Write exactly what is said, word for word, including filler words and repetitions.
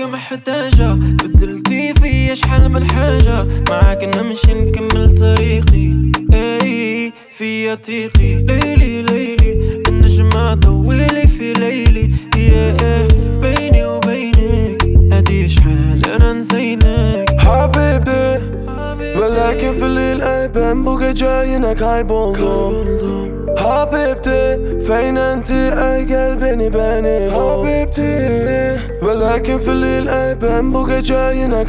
محتاجة، بدلتي في شحال من حاجة، معاك نمشي نكمل طريقي. اي فيا تيقي ليلي ليلي النجمة ضويلي في ليلي. ايه بيني وبينك هدي شحال انا نسينك حبيبتي، ولكن في الليل ايبان بقى جاينك هاي بولدو. حبيبتي فين انتي اي قلبي باني حبيبتي، ولكن في الليل ايبان بقى جاينك